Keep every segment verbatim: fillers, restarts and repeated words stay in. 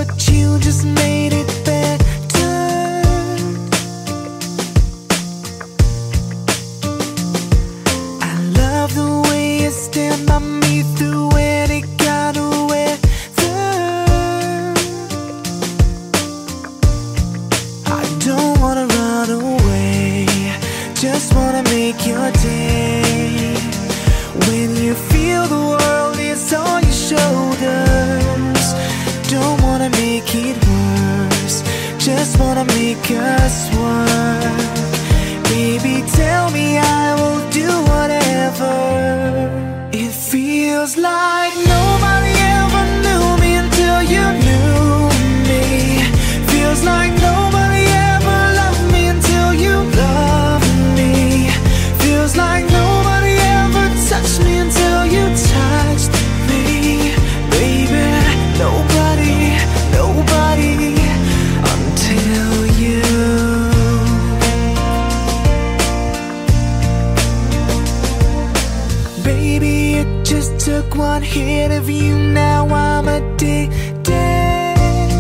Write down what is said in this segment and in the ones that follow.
but you just made it better. I love the way you stand by me through any kind of weather. I don't wanna run away, just wanna make your day. When you feel the world is on your shoulders, don't wanna make it worse, just wanna make us work. Baby, tell me I will do whatever. It feels like nobody ever knew me until you knew me. Feels like nobody ever loved me until you loved me. Feels like nobody ever touched me until you touched me. Baby, nobody, nobody until you. Baby, it just took one hit of you, now I'm addicted.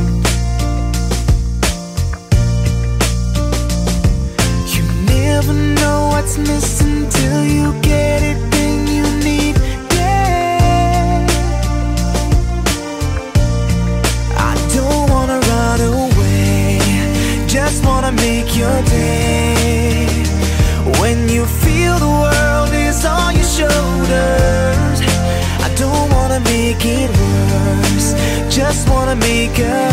You never know what's missing till you get it, then you need it. I don't wanna run away, just wanna make your day. When you feel the world is on your shoulders, I don't wanna make it worse, just wanna make us